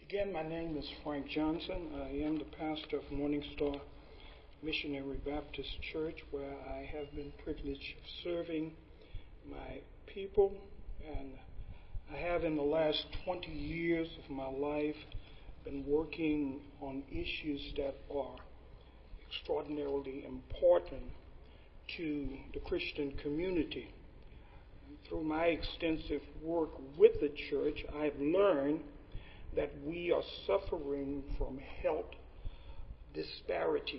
Again, my name is Frank Johnson. I am the pastor of Morning Star Missionary Baptist Church, where I have been privileged of serving my people. And I have, in the last 20 years of my life, been working on issues that are extraordinarily important to the Christian community. Through my extensive work with the church, I've learned that we are suffering from health disparities.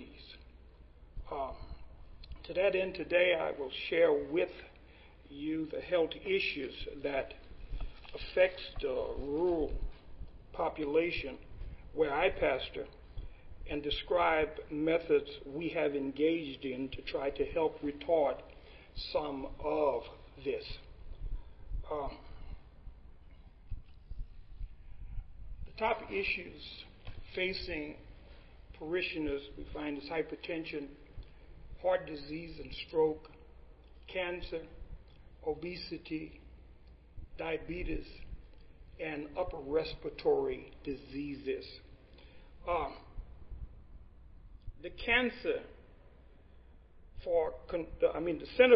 To that end, today I will share with you the health issues that affects the rural population where I pastor, and describe methods we have engaged in to try to help retard some of this. The top issues facing parishioners we find is hypertension, heart disease and stroke, cancer, obesity, diabetes, and upper respiratory diseases. The Center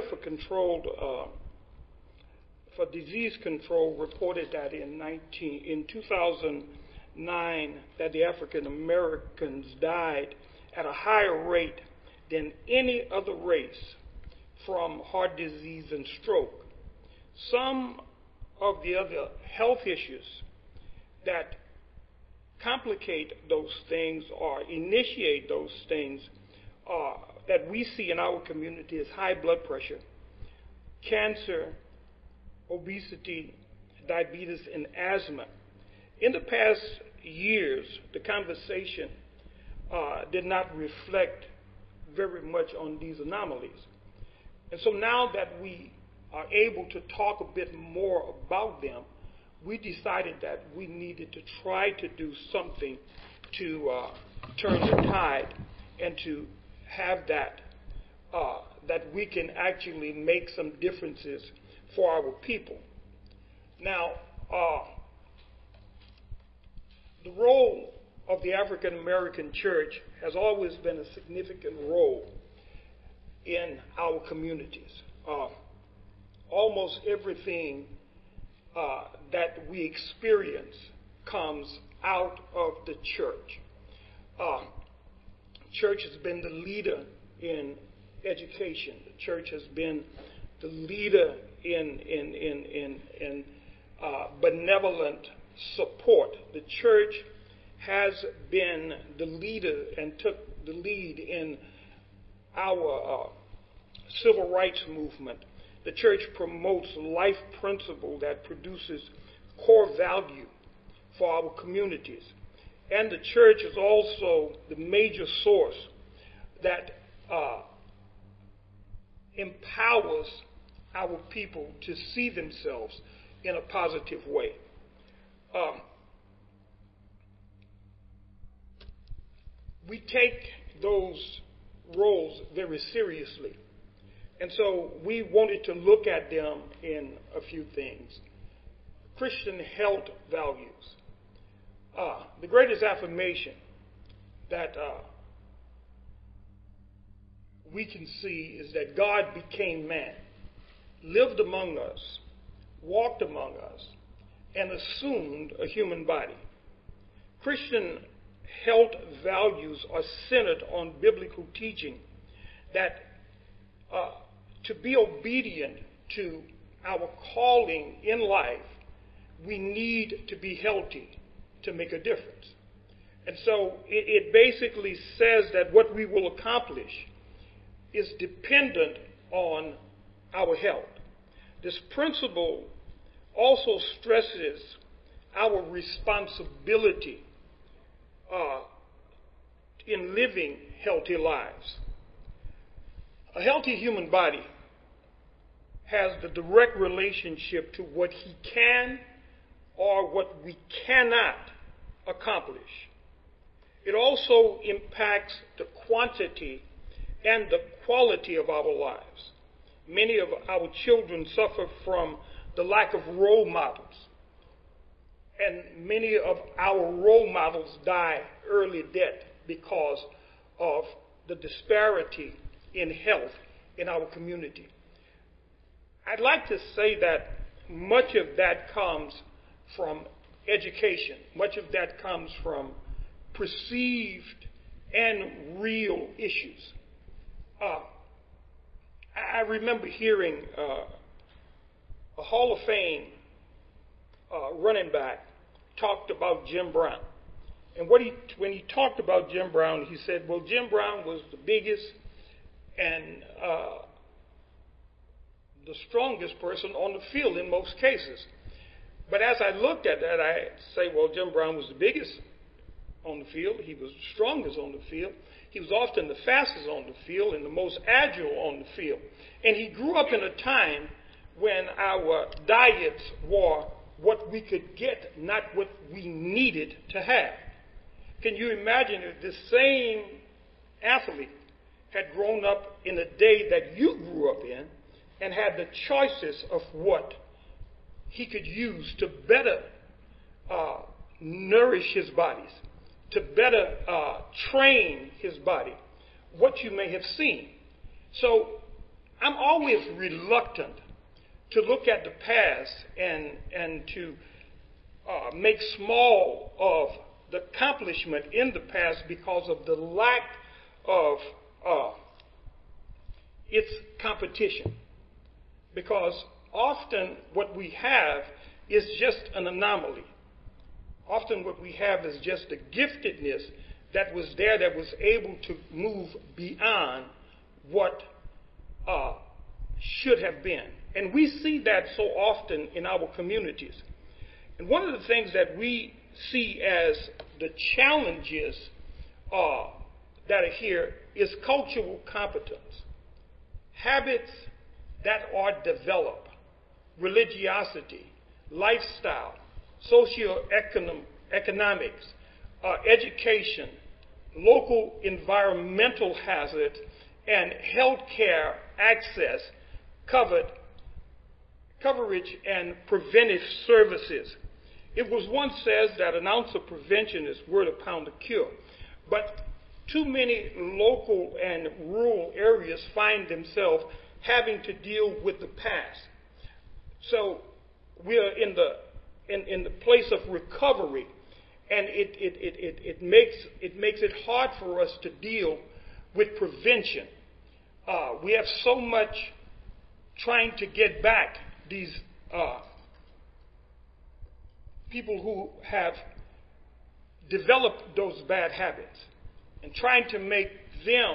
for Disease Control reported that in 2009 that the African Americans died at a higher rate than any other race from heart disease and stroke. Some of the other health issues that complicate those things or initiate those things that we see in our community is high blood pressure, cancer, obesity, diabetes, and asthma. In the past years, the conversation did not reflect very much on these anomalies. And so now that we are able to talk a bit more about them, we decided that we needed to try to do something to turn the tide and to have that we can actually make some differences for our people. Now, the role of the African American church has always been a significant role in our communities. Almost everything that we experience comes out of the church. Church has been the leader in education. The church has been the leader in benevolent support. The church has been the leader and took the lead in our civil rights movement. The church promotes life principle that produces core value for our communities. And the church is also the major source that empowers our people to see themselves in a positive way. We take those roles very seriously. And so we wanted to look at them in a few things. Christian health values. The greatest affirmation that we can see is that God became man, lived among us, walked among us, and assumed a human body. Christian health values are centered on biblical teaching that to be obedient to our calling in life, we need to be healthy to make a difference. And so it basically says that what we will accomplish is dependent on our health. This principle also stresses our responsibility in living healthy lives. A healthy human body has the direct relationship to what he can or what we cannot accomplish. It also impacts the quantity and the quality of our lives. Many of our children suffer from the lack of role models And many of our role models die early death because of the disparity in health in our community. I'd like to say that much of that comes from education. Much of that comes from perceived and real issues. I remember hearing a Hall of Fame running back talked about Jim Brown. And when he talked about Jim Brown, he said, well, Jim Brown was the biggest and the strongest person on the field in most cases. But as I looked at that, I say, well, Jim Brown was the biggest on the field. He was the strongest on the field. He was often the fastest on the field and the most agile on the field. And he grew up in a time when our diets were what we could get, not what we needed to have. Can you imagine if this same athlete had grown up in the day that you grew up in and had the choices of what he could use to better nourish his bodies, to better train his body, what you may have seen. So I'm always reluctant to look at the past and to make small of the accomplishment in the past because of the lack of its competition. Because often what we have is just an anomaly. Often what we have is just a giftedness that was there, that was able to move beyond what should have been. And we see that so often in our communities. And one of the things that we see as the challenges that are here is cultural competence. Habits that are developed, religiosity, lifestyle, socioeconomics, education, local environmental hazards, and healthcare access, coverage, and preventive services. It was once said that an ounce of prevention is worth a pound of cure. But too many local and rural areas find themselves having to deal with the past. So we are in the place of recovery, and it makes it hard for us to deal with prevention. We have so much trying to get back these people who have developed those bad habits and trying to make them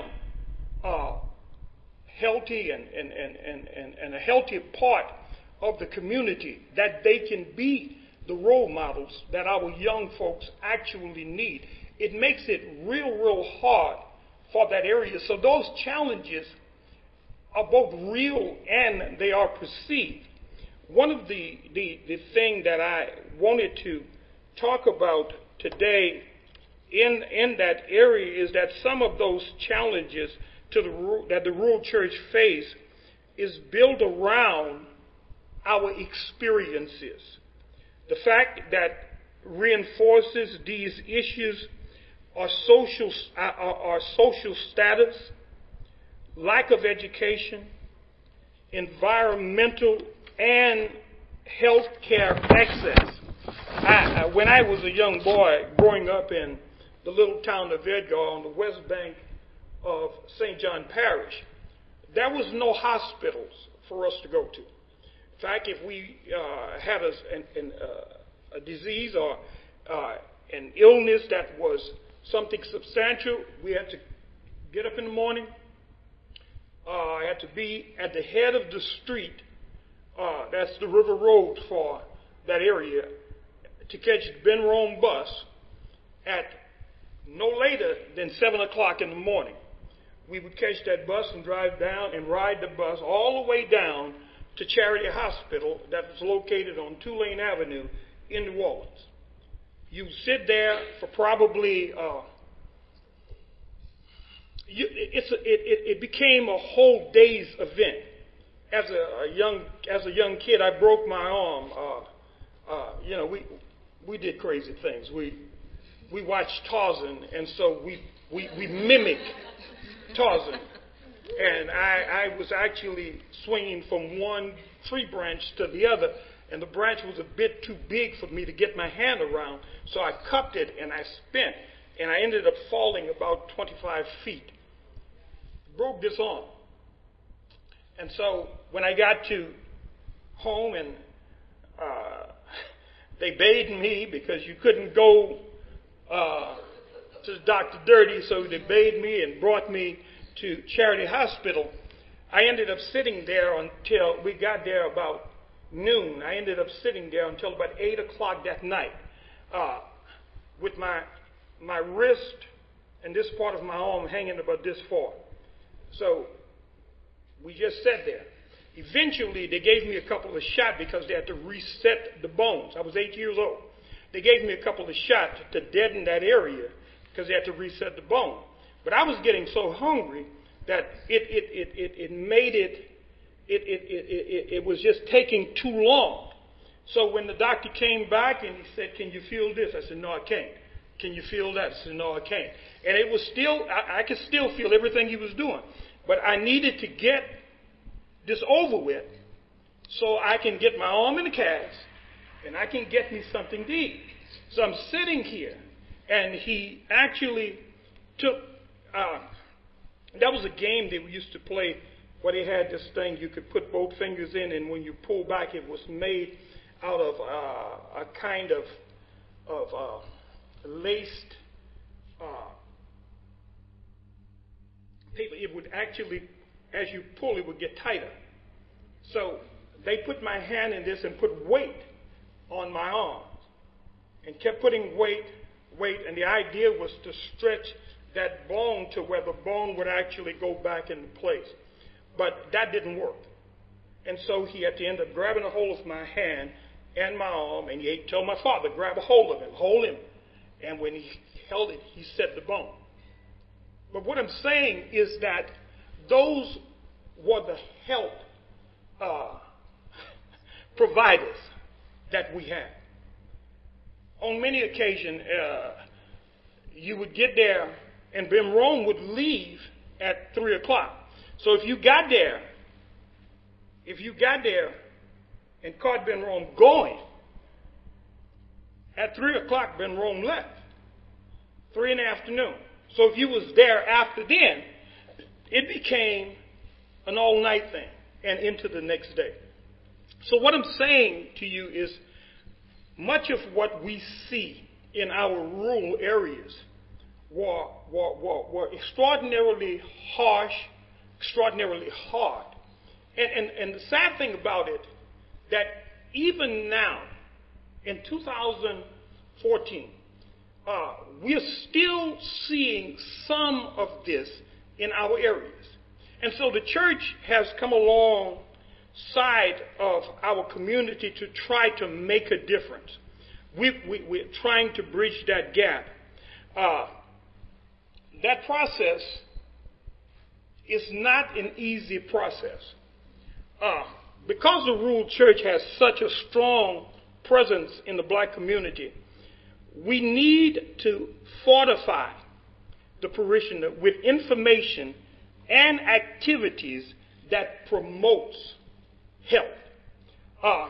healthy and a healthy part of the community, that they can be the role models that our young folks actually need. It makes it real hard for that area. So those challenges are both real and they are perceived. One of the thing that I wanted to talk about today in that area is that some of those challenges that the rural church face is built around our experiences. The fact that reinforces these issues are social status, lack of education, environmental and health care access. When I was a young boy growing up in the little town of Edgar on the west bank of St. John Parish, there was no hospitals for us to go to. In fact, if we had a disease or an illness that was something substantial, we had to get up in the morning. I had to be at the head of the street, that's the River Road for that area, to catch the Ben Rome bus at no later than 7 o'clock in the morning. We would catch that bus and drive down and ride the bus all the way down to Charity Hospital that was located on Tulane Avenue in New Orleans. You sit there for probably, it became a whole day's event. As a young kid, I broke my arm. we did crazy things. We watched Tarzan, and so we mimicked Tarzan. And I was actually swinging from one tree branch to the other, and the branch was a bit too big for me to get my hand around, so I cupped it and I spent, and I ended up falling about 25 feet. Broke this arm. And so when I got to home, and they bathed me because you couldn't go to the doctor dirty, so they bathed me and brought me to Charity Hospital. I ended up sitting there until we got there about noon. I ended up sitting there until about 8 o'clock that night with my wrist and this part of my arm hanging about this far. So we just sat there. Eventually, they gave me a couple of shots because they had to reset the bones. I was 8 years old. They gave me a couple of shots to deaden that area because they had to reset the bone. But I was getting so hungry that it was just taking too long. So when the doctor came back and he said, "Can you feel this?" I said, "No, I can't." "Can you feel that?" I said, "No, I can't." And it was still, I could still feel everything he was doing. But I needed to get this over with so I can get my arm in the cast and I can get me something to eat. So I'm sitting here, and he actually took, that was a game that we used to play where they had this thing you could put both fingers in, and when you pull back, it was made out of a kind of laced paper. It would actually, as you pull, it would get tighter. So they put my hand in this and put weight on my arms and kept putting weight, and the idea was to stretch that bone to where the bone would actually go back into place. But that didn't work. And so he had to end up grabbing a hold of my hand and my arm, and he told my father, "Grab a hold of him, hold him." And when he held it, he set the bone. But what I'm saying is that those were the health providers that we had. On many occasions, you would get there, and Ben Rome would leave at 3 o'clock. So if you got there and caught Ben Rome going, at 3 o'clock Ben Rome left, 3 in the afternoon. So if you was there after then, it became an all-night thing and into the next day. So what I'm saying to you is much of what we see in our rural areas were extraordinarily harsh, extraordinarily hard. And the sad thing about it, that even now, in 2014, we're still seeing some of this in our areas. And so the church has come alongside of our community to try to make a difference. We're trying to bridge that gap. That process is not an easy process. Because the rural church has such a strong presence in the black community, we need to fortify the parishioner with information and activities that promotes health.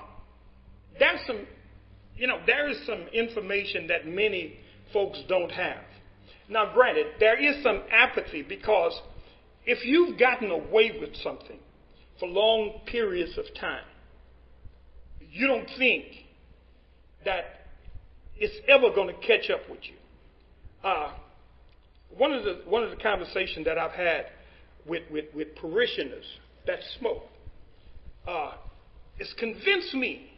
There is some information that many folks don't have. Now, granted, there is some apathy, because if you've gotten away with something for long periods of time, you don't think that it's ever going to catch up with you. One of the conversations that I've had with parishioners that smoke is convince me.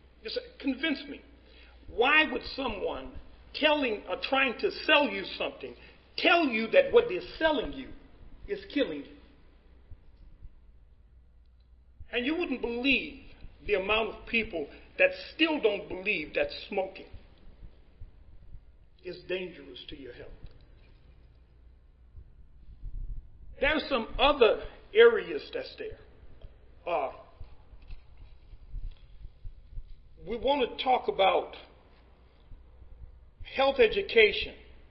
Why would someone trying to sell you something tell you that what they're selling you is killing you? And you wouldn't believe the amount of people that still don't believe that smoking is dangerous to your health. There's some other areas that's there. We want to talk about health education.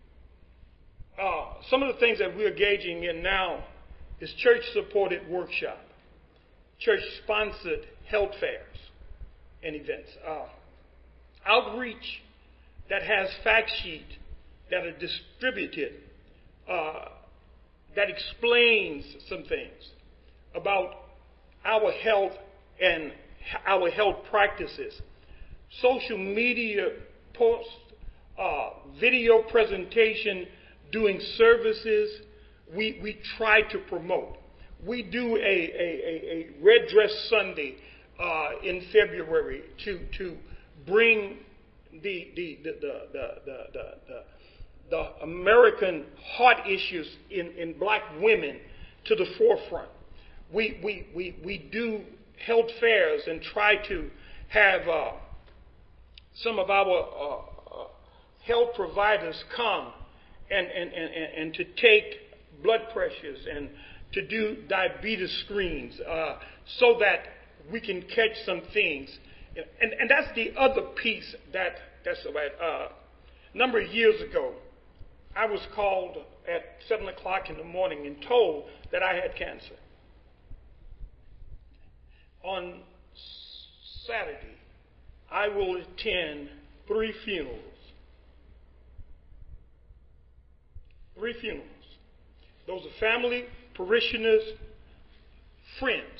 Some of the things that we're engaging in now is church-supported workshop, church-sponsored health fairs and events, outreach that has fact sheets that are distributed that explains some things about our health and our health practices, social media posts, video presentation, doing services. We try to promote. We do a Red Dress Sunday in February to bring the American heart issues in black women to the forefront. We do health fairs and try to have some of our health providers come and to take blood pressures and to do diabetes screens so that we can catch some things. And that's the other piece that's about. A number of years ago, I was called at 7 o'clock in the morning and told that I had cancer. On Saturday, I will attend 3 funerals. 3 funerals. Those are family, parishioners, friends.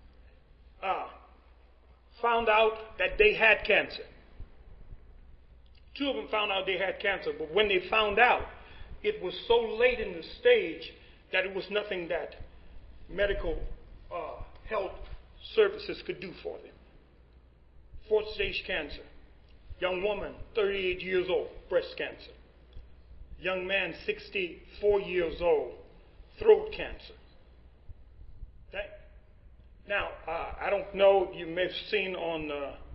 Found out that they had cancer. 2 of them found out they had cancer, but when they found out, it was so late in the stage that it was nothing that medical health services could do for them. 4th stage cancer. Young woman, 38 years old, breast cancer. Young man, 64 years old, throat cancer. Okay? Now, I don't know, you may have seen on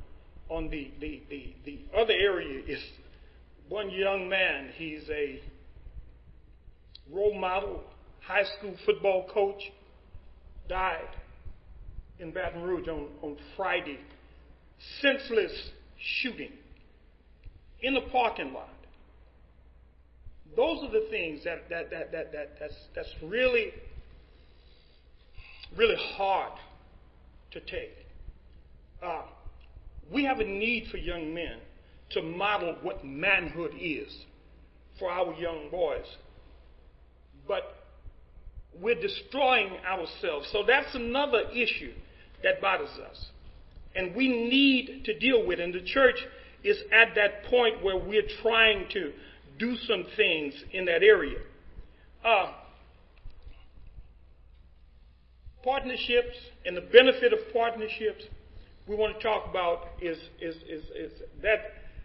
the other area is one young man. He's a role model, high school football coach, died in Baton Rouge on Friday. Senseless shooting in the parking lot. Those are the things that's really hard to take. We have a need for young men to model what manhood is for our young boys. But we're destroying ourselves. So that's another issue that bothers us. And we need to deal with it. And the church is at that point where we're trying to do some things in that area. Partnerships and the benefit of partnerships we want to talk about is that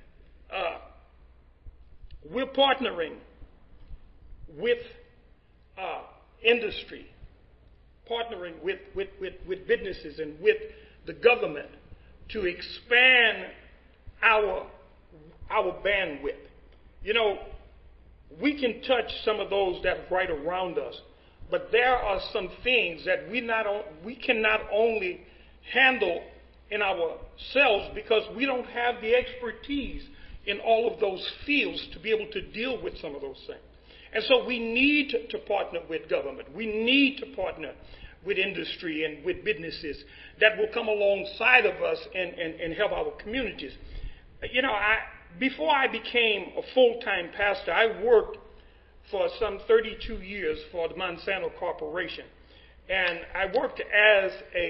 we're partnering with industry, partnering with businesses and with the government to expand our bandwidth. You know, we can touch some of those that are right around us, but there are some things that we cannot only handle in ourselves because we don't have the expertise in all of those fields to be able to deal with some of those things. And so we need to partner with government. We need to partner with industry and with businesses that will come alongside of us and help our communities. You know, before I became a full-time pastor, I worked for some 32 years for the Monsanto Corporation. And I worked as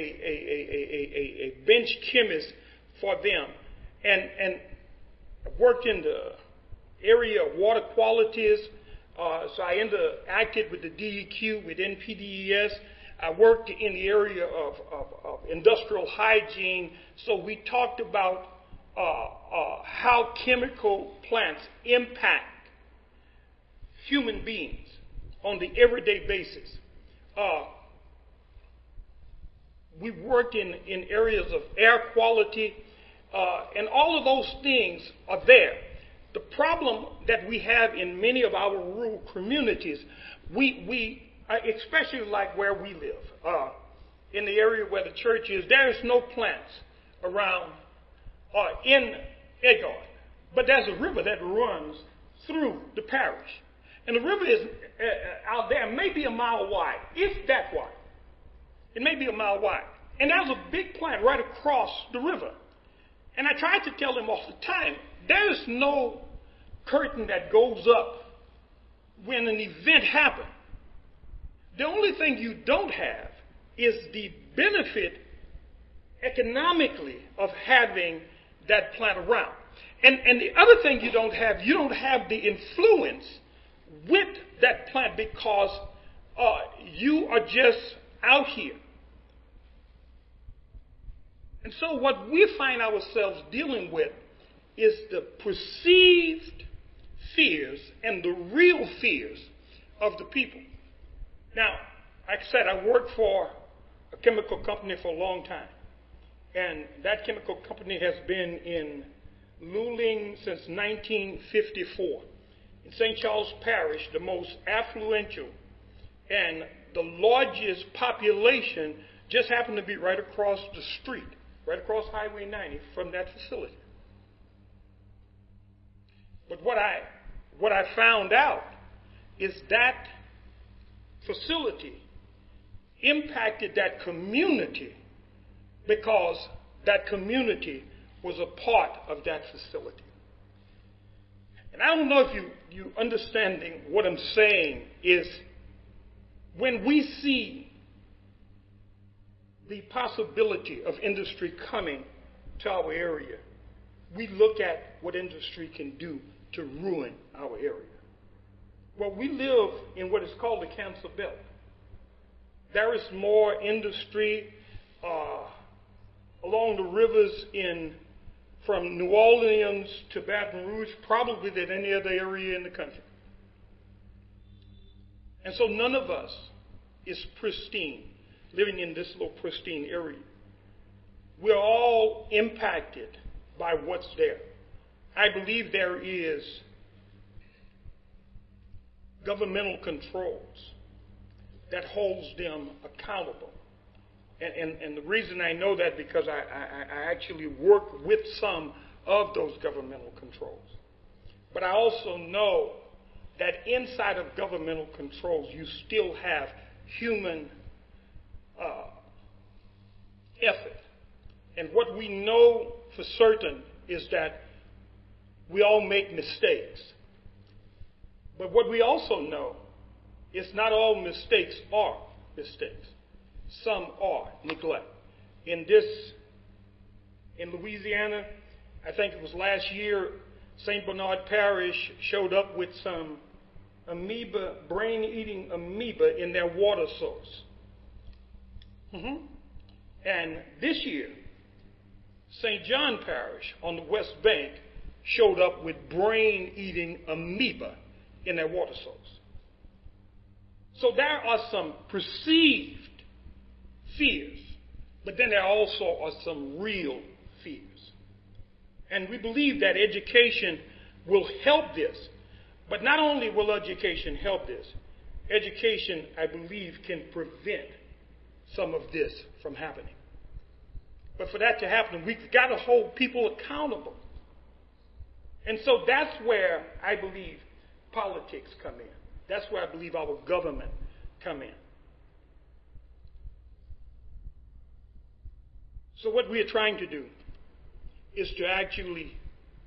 a bench chemist for them. And worked in the area of water qualities. So I interacted with the DEQ, with NPDES. I worked in the area of industrial hygiene. So we talked about how chemical plants impact human beings on the everyday basis. We worked in areas of air quality, and all of those things are there. The problem that we have in many of our rural communities, we especially like where we live, in the area where the church is, there is no plants around in Edgard. But there's a river that runs through the parish. And the river is out there, maybe a mile wide, if that wide. It may be a mile wide. And there's a big plant right across the river. And I tried to tell them all the time, there is no curtain that goes up when an event happens. The only thing you don't have is the benefit economically of having that plant around. And the other thing you don't have the influence with that plant because you are just out here. And so what we find ourselves dealing with is the perceived fears and the real fears of the people. Now, like I said, I worked for a chemical company for a long time. And that chemical company has been in Luling since 1954. In St. Charles Parish, the most affluential and the largest population just happened to be right across the street, right across Highway 90 from that facility. But what I found out is that facility impacted that community because that community was a part of that facility. And I don't know if you understanding what I'm saying is when we see the possibility of industry coming to our area, we look at what industry can do to ruin our area. Well, we live in what is called the Cancer Belt. There is more industry along the rivers from New Orleans to Baton Rouge probably than any other area in the country. And so none of us is pristine, living in this little pristine area. We're all impacted by what's there. I believe there is governmental controls that holds them accountable. And the reason I know that because I actually work with some of those governmental controls. But I also know that inside of governmental controls, you still have human effort. And what we know for certain is that we all make mistakes. But what we also know is not all mistakes are mistakes. Some are neglect. In Louisiana, I think it was last year, St. Bernard Parish showed up with some brain-eating amoeba in their water source. And this year, St. John Parish on the West Bank showed up with brain-eating amoeba in their water source. So there are some perceived fears, but then there also are some real fears. And we believe that education will help this. But not only will education help this, education, I believe, can prevent some of this from happening. But for that to happen, we've got to hold people accountable. And so that's where I believe politics come in. That's where I believe our government come in. So what we are trying to do is to actually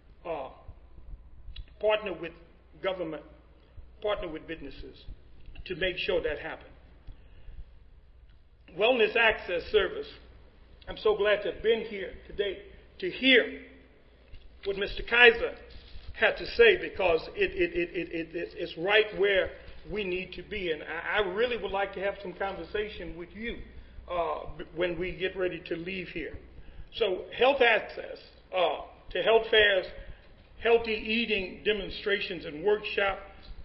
partner with government, partner with businesses to make sure that happens. Wellness Access Service. I'm so glad to have been here today to hear what Mr. Kaiser had to say because it's right where we need to be. And I really would like to have some conversation with you when we get ready to leave here. So health access to health fairs, healthy eating demonstrations and workshops,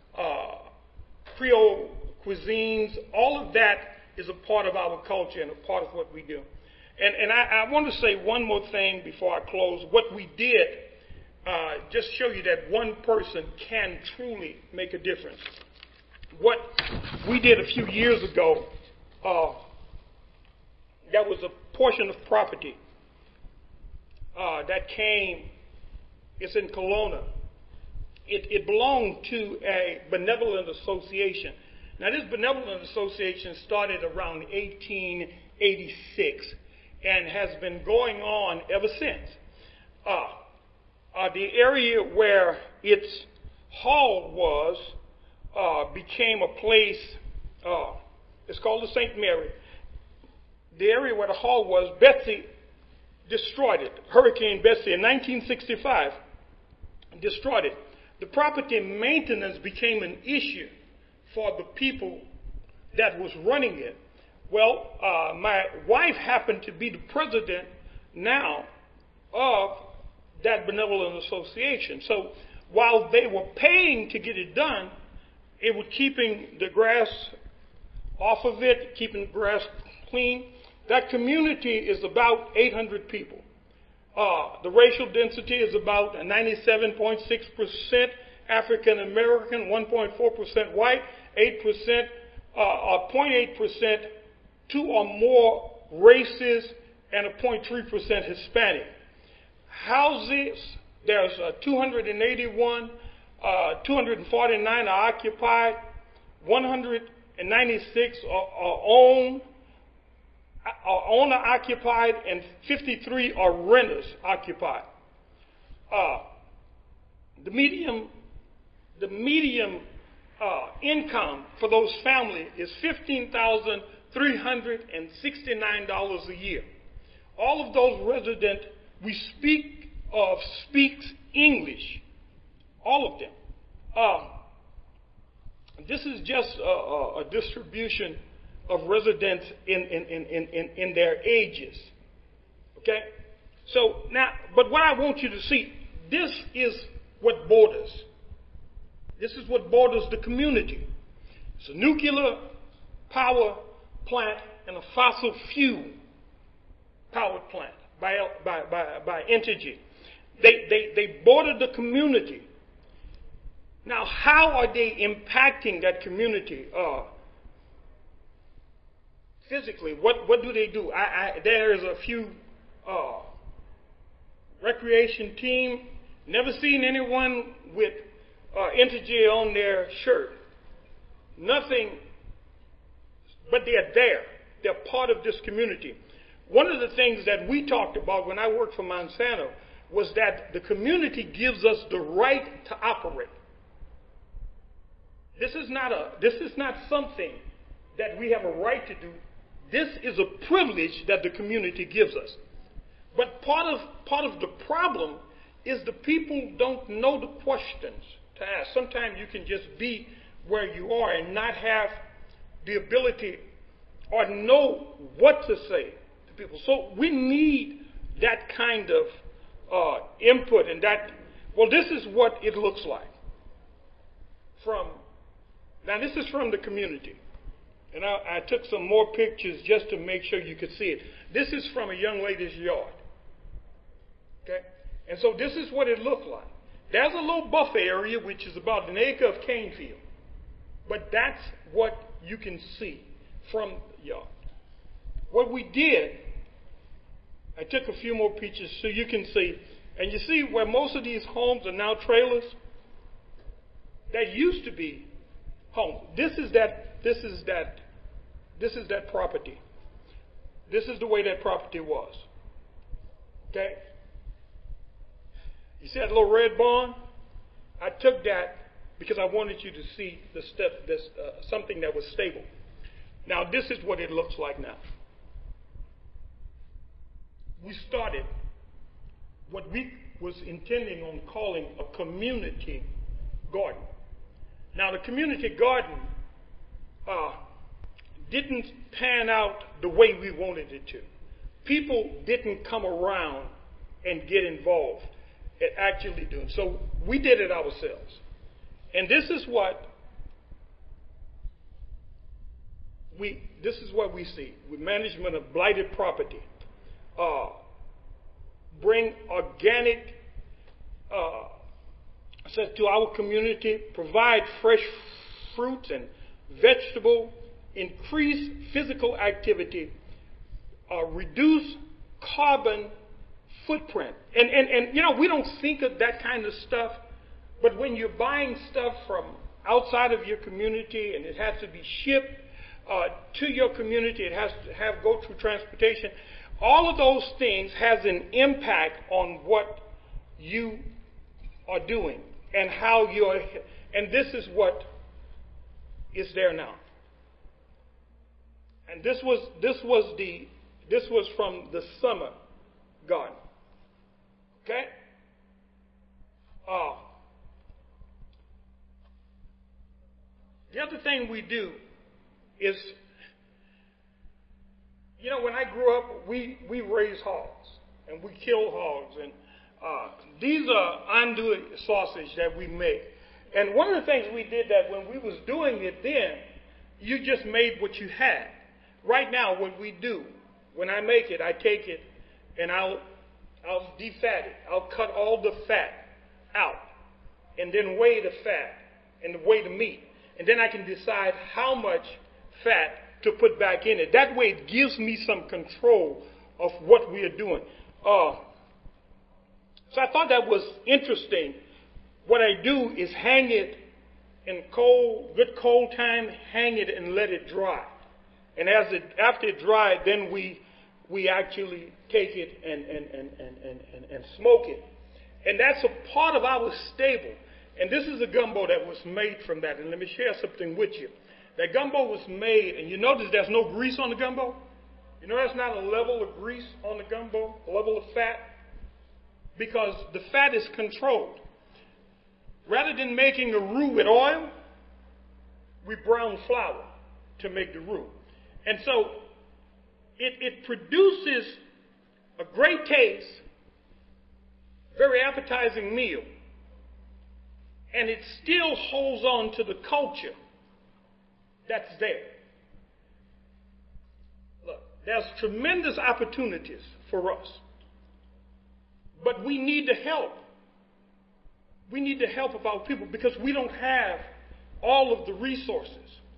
Creole cuisines, all of that is a part of our culture and a part of what we do. And I want to say one more thing before I close. What we did, just show you that one person can truly make a difference. What we did a few years ago, there was a portion of property that came, it's in Kelowna, it belonged to a benevolent association. Now, this benevolent association started around 1886 and has been going on ever since. The area where its hall was became a place, it's called the St. Mary. The area where the hall was, Betsy destroyed it. Hurricane Betsy in 1965 destroyed it. The property maintenance became an issue for the people that was running it. Well, my wife happened to be the president now of that benevolent association. So while they were paying to get it done, it was keeping the grass off of it, keeping the grass clean. That community is about 800 people. The racial density is about 97.6% African American, 1.4% white, 8%, 0.8% two or more races, and 0.3% Hispanic. Houses, there's 281, 249 are occupied, 196 are owner occupied, and 53 are renters occupied. The medium income for those families is $15,369 a year. All of those residents we speak of speaks English. All of them. This is just a distribution of residents in their ages. Okay? So now, but what I want you to see, this is what borders. This is what borders the community. It's a nuclear power plant and a fossil fuel power plant by Entergy. They border the community. Now, how are they impacting that community physically? What do they do? There is a few recreation team. Never seen anyone with Entergy on their shirt. Nothing, but they're there. They're part of this community. One of the things that we talked about when I worked for Monsanto was that the community gives us the right to operate. This is not something that we have a right to do. This is a privilege that the community gives us. But part of the problem is the people don't know the questions to ask. Sometimes you can just be where you are and not have the ability or know what to say to people. So we need that kind of input and that. Well, this is what it looks like. Now, this is from the community. And I took some more pictures just to make sure you could see it. This is from a young lady's yard. Okay? And so this is what it looked like. There's a little buffer area, which is about an acre of cane field. But that's what you can see from the yard. What we did, I took a few more pictures so you can see. And you see where most of these homes are now trailers? That used to be homes. This is that property. This is the way that property was. Okay? You see that little red barn? I took that because I wanted you to see something that was stable. Now, this is what it looks like now. We started what we was intending on calling a community garden. Now, the community garden didn't pan out the way we wanted it to. People didn't come around and get involved at actually doing. So we did it ourselves. And this is what we see with management of blighted property. Bring organic to our community, provide fresh fruits and vegetable, increase physical activity, reduce carbon footprint. And you know, we don't think of that kind of stuff But when you're buying stuff from outside of your community and it has to be shipped to your community, it has to go through transportation, all of those things has an impact on what you are doing and how you're, and this is what is there now. And this was from the summer garden. Okay? The other thing we do is, when I grew up, we raised hogs and we killed hogs, and these are andouille sausage that we make. And one of the things we did that when we was doing it then, you just made what you had. Right now, what we do, when I make it, I take it and I'll defat it. I'll cut all the fat out and then weigh the fat and weigh the meat. And then I can decide how much fat to put back in it. That way it gives me some control of what we are doing. So I thought that was interesting. What I do is hang it in good cold time, hang it and let it dry. And after it dried, then we actually take it and smoke it. And that's a part of our stable. And this is a gumbo that was made from that. And let me share something with you. That gumbo was made, and you notice there's no grease on the gumbo? You know there's not a level of grease on the gumbo, a level of fat? Because the fat is controlled. Rather than making a roux with oil, we brown flour to make the roux. And so it produces a great taste, very appetizing meal, and it still holds on to the culture that's there. Look, there's tremendous opportunities for us, but we need the help. We need the help of our people because we don't have all of the resources.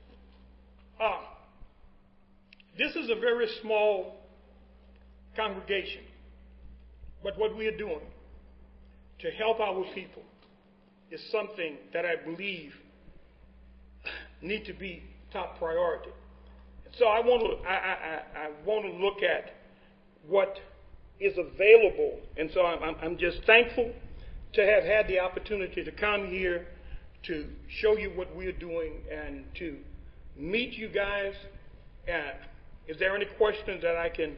This is a very small congregation, but what we are doing to help our people is something that I believe need to be top priority. So I want to look at what is available, and so I'm just thankful to have had the opportunity to come here to show you what we're doing and to meet you guys. Is there any questions that I can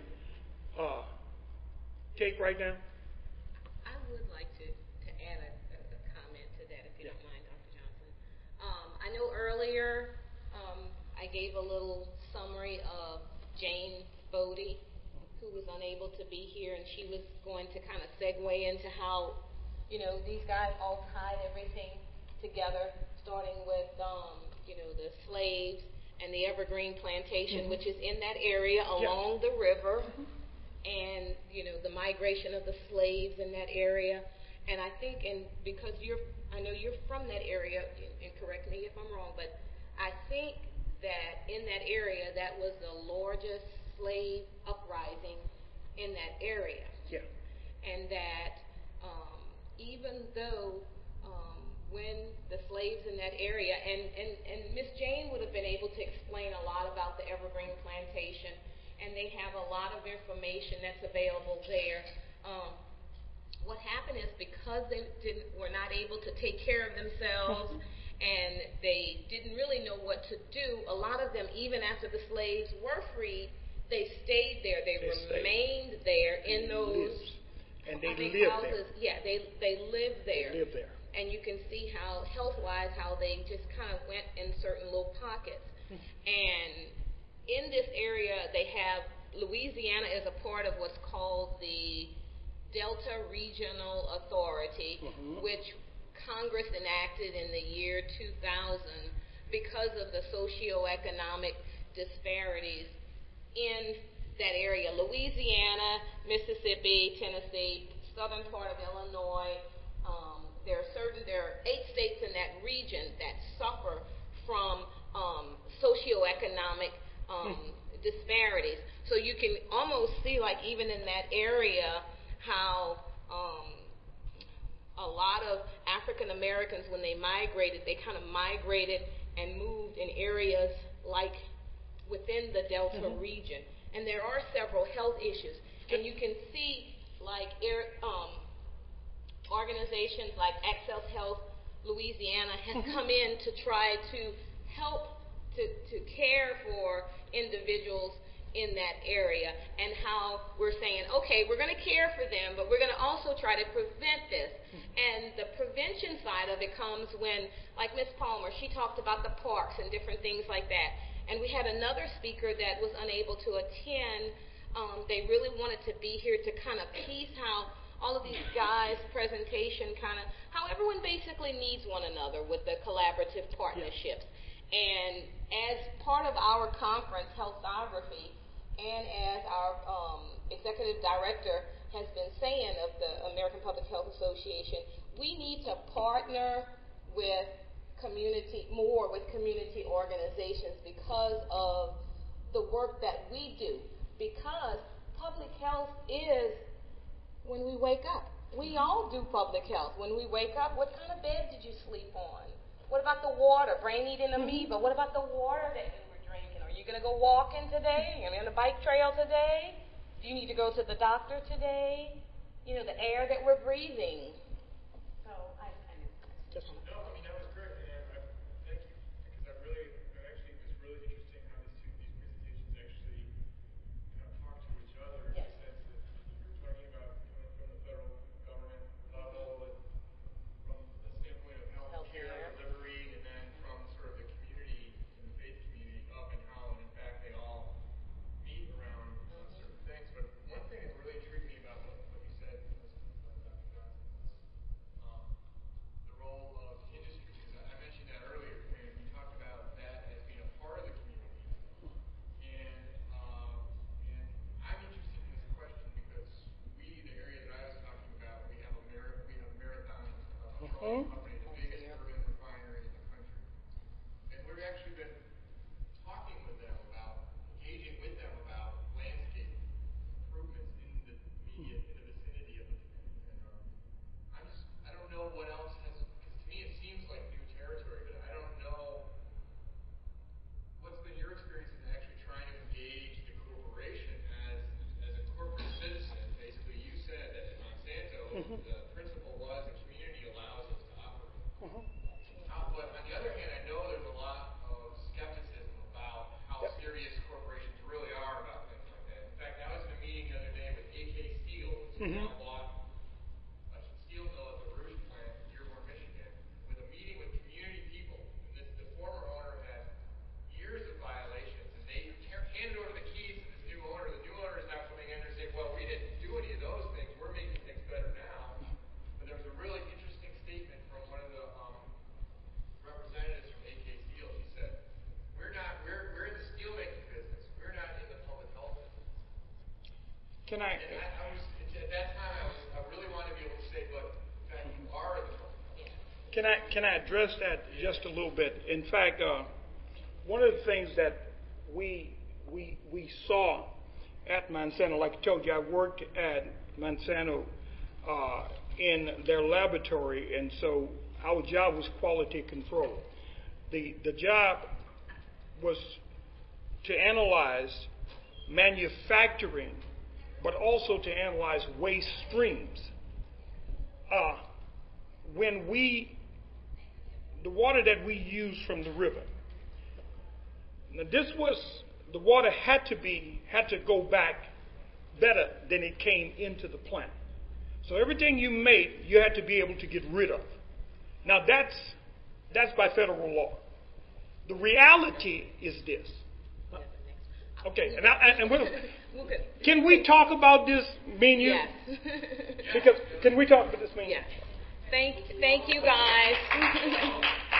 take right now? I would like to add a comment to that, if you don't mind, Dr. Johnson. I know earlier I gave a little summary of Jane Bodie, who was unable to be here, and she was going to kind of segue into how, these guys all tied everything together, starting with, the slaves and the evergreen plantation, which is in that area along the river, and, the migration of the slaves in that area. And I think, because I know you're from that area, and correct me if I'm wrong, but I think that in that area, that was the largest slave uprising in that area. Yeah. And that even though when the slaves in that area, and Miss Jane would have been able to explain a lot about the evergreen plantation, and they have a lot of information that's available there. What happened is because they were not able to take care of themselves and they didn't really know what to do, a lot of them, even after the slaves were freed, they stayed there. They remained there in those houses. There. Yeah, they lived there. They lived there. And you can see how, health-wise, how they just kind of went in certain little pockets. And in this area, Louisiana is a part of what's called the Delta Regional Authority, which Congress enacted in the year 2000 because of the socioeconomic disparities in that area. Louisiana, Mississippi, Tennessee, southern part of Illinois, there are 8 states in that region that suffer from socioeconomic disparities. So you can almost see, like, even in that area, how a lot of African Americans, when they migrated, they kind of migrated and moved in areas like within the Delta region. And there are several health issues. And you can see, like, organizations like Access Health Louisiana has come in to try to help to care for individuals in that area, and how we're saying, okay, we're going to care for them, but we're going to also try to prevent this. And the prevention side of it comes when, like Ms. Palmer, she talked about the parks and different things like that. And we had another speaker that was unable to attend. They really wanted to be here to kind of piece how all of these guys' presentation kind of, how everyone basically needs one another with the collaborative partnerships. And as part of our conference, Healthography, and as our executive director has been saying of the American Public Health Association, we need to partner with community organizations because of the work that we do. Because public health is when we wake up. We all do public health. When we wake up, what kind of bed did you sleep on? What about the water? Brain-eating amoeba. What about the water that you were drinking? Are you going to go walking today? Are you going to be on the bike trail today? Do you need to go to the doctor today? You know, the air that we're breathing. So I just no, I mean, that was great. And thank you, because it's really interesting how these presentations actually kind of talk to each other in the sense that you're talking about coming from the federal government level and from the standpoint of health care delivery, and then from sort of the community and the faith community up, and how, in fact, they all meet around certain things. But one thing that really intrigued me about what you said, Dr. Johnson, was the role of industry. Because I mentioned that earlier, and you talked about that as being a part of the community. And I'm interested in this question because the area that I was talking about, we have a Marathon Petroleum Company, the biggest urban refinery in the country. And we've actually been talking with them about, engaging with them about landscape improvements in the vicinity of the and I don't know what else has, because to me it seems like new territory, but I don't know what's been your experience in actually trying to engage the corporation as a corporate citizen. Basically, you said that at Monsanto, the principle was the community allows us to operate. But on the other hand, I know there's a lot of skepticism about how serious corporations really are about things like that. In fact, I was in a meeting the other day with AK Steel, which is now bought a steel mill at the Rouge plant in Dearborn, Michigan, with a meeting with community people. And the former owner had years of violations, and they handed over the keys to this new owner. The new owner is now coming in and saying, well, we didn't do any of those things. We're making things better now. But there was a really interesting statement from one of the representatives from AK Steel. She said, we're in the steel making business. We're not in the public health business. Can I? And at that time, I really wanted to be able to say, but in fact, you are in the public health business. Can I address that just a little bit? In fact, one of the things that we saw at Monsanto, like I told you, I worked at Monsanto in their laboratory, and so our job was quality control. The job was to analyze manufacturing, but also to analyze waste streams. The water that we use from the river, now the water had to go back better than it came into the plant. So everything you made, you had to be able to get rid of. Now that's by federal law. The reality is this. Okay, can we talk about this, me and you? Yes. Because can we talk about this, me and you? Yes. Thank you, guys.